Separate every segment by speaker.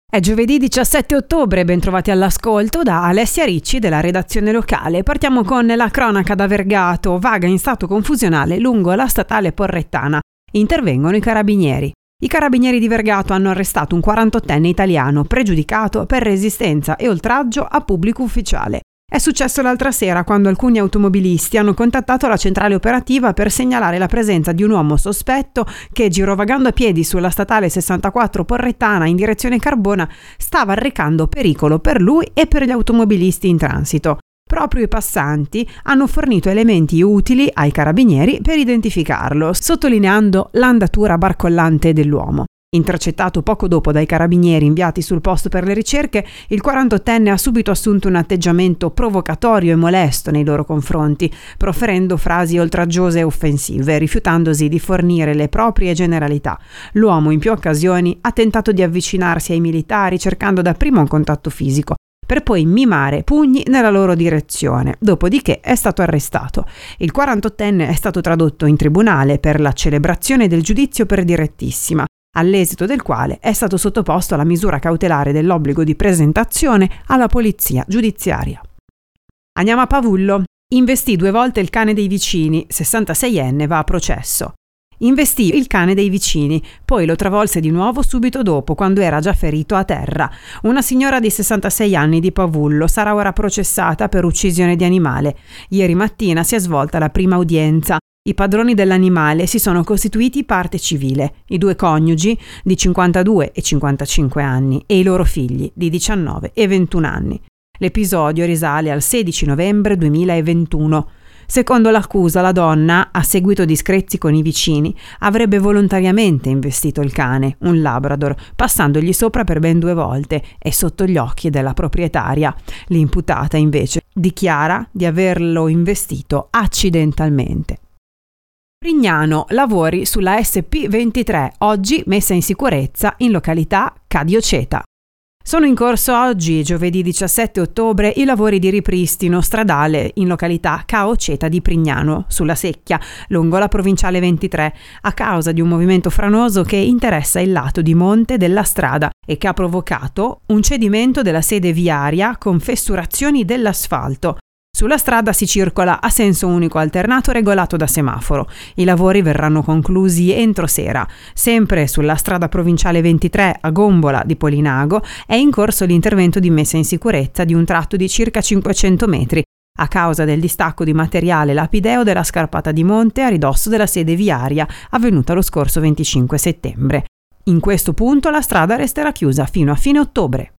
Speaker 1: È giovedì 17 ottobre, bentrovati all'ascolto da Alessia Ricci della redazione locale. Partiamo con la cronaca da Vergato, vaga in stato confusionale lungo la statale Porrettana. Intervengono i carabinieri. I carabinieri di Vergato hanno arrestato un 48enne italiano pregiudicato per resistenza e oltraggio a pubblico ufficiale. È successo l'altra sera quando alcuni automobilisti hanno contattato la centrale operativa per segnalare la presenza di un uomo sospetto che, girovagando a piedi sulla statale 64 Porrettana in direzione Carbona, stava arrecando pericolo per lui e per gli automobilisti in transito. Proprio i passanti hanno fornito elementi utili ai carabinieri per identificarlo, sottolineando l'andatura barcollante dell'uomo. Intercettato poco dopo dai carabinieri inviati sul posto per le ricerche, il 48enne ha subito assunto un atteggiamento provocatorio e molesto nei loro confronti, proferendo frasi oltraggiose e offensive, rifiutandosi di fornire le proprie generalità. L'uomo in più occasioni ha tentato di avvicinarsi ai militari cercando dapprima un contatto fisico, per poi mimare pugni nella loro direzione, dopodiché è stato arrestato. Il 48enne è stato tradotto in tribunale per la celebrazione del giudizio per direttissima, all'esito del quale è stato sottoposto alla misura cautelare dell'obbligo di presentazione alla polizia giudiziaria. Andiamo a Pavullo. Investì 2 volte il cane dei vicini, 66enne va a processo. Investì il cane dei vicini, poi lo travolse di nuovo subito dopo, quando era già ferito a terra. Una signora di 66 anni di Pavullo sarà ora processata per uccisione di animale. Ieri mattina si è svolta la prima udienza. I padroni dell'animale si sono costituiti parte civile, i 2 coniugi di 52 e 55 anni e i loro figli di 19 e 21 anni. L'episodio risale al 16 novembre 2021. Secondo l'accusa, la donna, a seguito di screzi con i vicini, avrebbe volontariamente investito il cane, un labrador, passandogli sopra per ben 2 volte e sotto gli occhi della proprietaria. L'imputata, invece, dichiara di averlo investito accidentalmente. Prignano, lavori sulla SP23, oggi messa in sicurezza in località Cadioceta. Sono in corso oggi, giovedì 17 ottobre, i lavori di ripristino stradale in località Caoceta di Prignano, sulla Secchia, lungo la provinciale 23, a causa di un movimento franoso che interessa il lato di monte della strada e che ha provocato un cedimento della sede viaria con fessurazioni dell'asfalto. Sulla strada si circola a senso unico alternato regolato da semaforo. I lavori verranno conclusi entro sera. Sempre sulla strada provinciale 23 a Gombola di Polinago è in corso l'intervento di messa in sicurezza di un tratto di circa 500 metri a causa del distacco di materiale lapideo della scarpata di monte a ridosso della sede viaria avvenuta lo scorso 25 settembre. In questo punto la strada resterà chiusa fino a fine ottobre.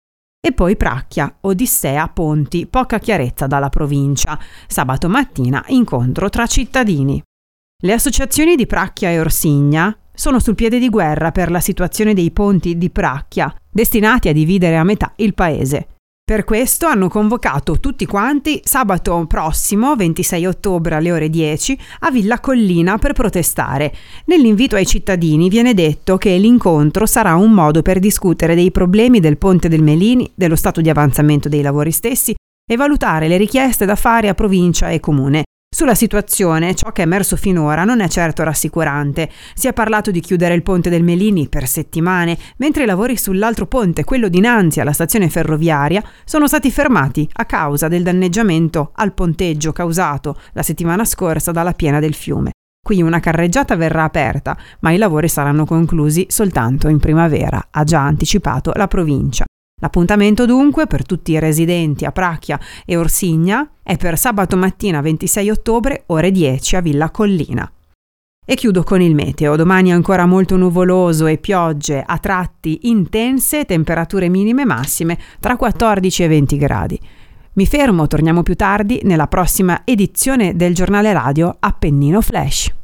Speaker 1: E poi Pracchia, Odissea, Ponti, poca chiarezza dalla provincia. Sabato mattina incontro tra cittadini. Le associazioni di Pracchia e Orsigna sono sul piede di guerra per la situazione dei ponti di Pracchia, destinati a dividere a metà il paese. Per questo hanno convocato tutti quanti sabato prossimo, 26 ottobre alle ore 10, a Villa Collina per protestare. Nell'invito ai cittadini viene detto che l'incontro sarà un modo per discutere dei problemi del Ponte del Melini, dello stato di avanzamento dei lavori stessi e valutare le richieste da fare a provincia e comune. Sulla situazione, ciò che è emerso finora non è certo rassicurante. Si è parlato di chiudere il Ponte del Melini per settimane, mentre i lavori sull'altro ponte, quello dinanzi alla stazione ferroviaria, sono stati fermati a causa del danneggiamento al ponteggio causato la settimana scorsa dalla piena del fiume. Qui una carreggiata verrà aperta, ma i lavori saranno conclusi soltanto in primavera, ha già anticipato la provincia. L'appuntamento dunque per tutti i residenti a Pracchia e Orsigna è per sabato mattina 26 ottobre ore 10 a Villa Collina. E chiudo con il meteo. Domani ancora molto nuvoloso e piogge a tratti intense, temperature minime e massime tra 14 e 20 gradi. Mi fermo, torniamo più tardi nella prossima edizione del giornale radio Appennino Flash.